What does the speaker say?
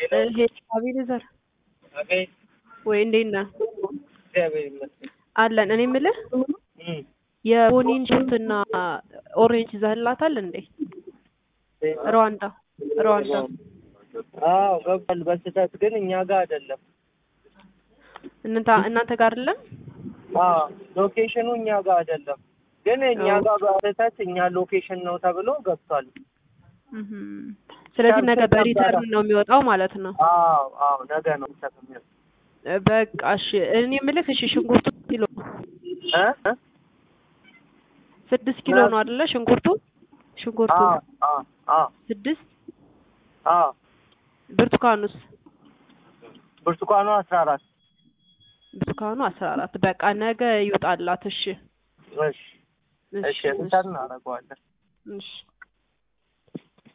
ይሄ አቤኔዘር አቤት ወይ እንዴት ነህ? እግዚአብሔር ይመስገን አለን። እኔ የምልህ የቦኒን ሽንትና ኦሬንጅ ይዘህላታል እንዴ? ሩዋንዳ አዎ ገባል። በስተት ግን እኛ ጋር አይደለም። እናንተ ጋር አይደለም? አዎ ሎኬሽኑ እኛ ጋር አይደለም። ግን እኛ ጋር በስተት እኛ ሎኬሽን ነው ተብሎ ገብቷል። ስለዚህ ነገ በሪተርን ነው የሚወጣው ማለት ነው። አዎ ነገ ነው ተከሚያል። በቃ እሺ። እኔ የምልህ እሺ ሽንኩርቱ ኪሎ 6 ኪሎ ነው አይደለ? ሽንኩርቱ 6 ብርቱካኑስ? ብርቱካኑ 14 በቃ ነገ ይወጣላት። እሺ እሺ እናደርገዋለን። እሺ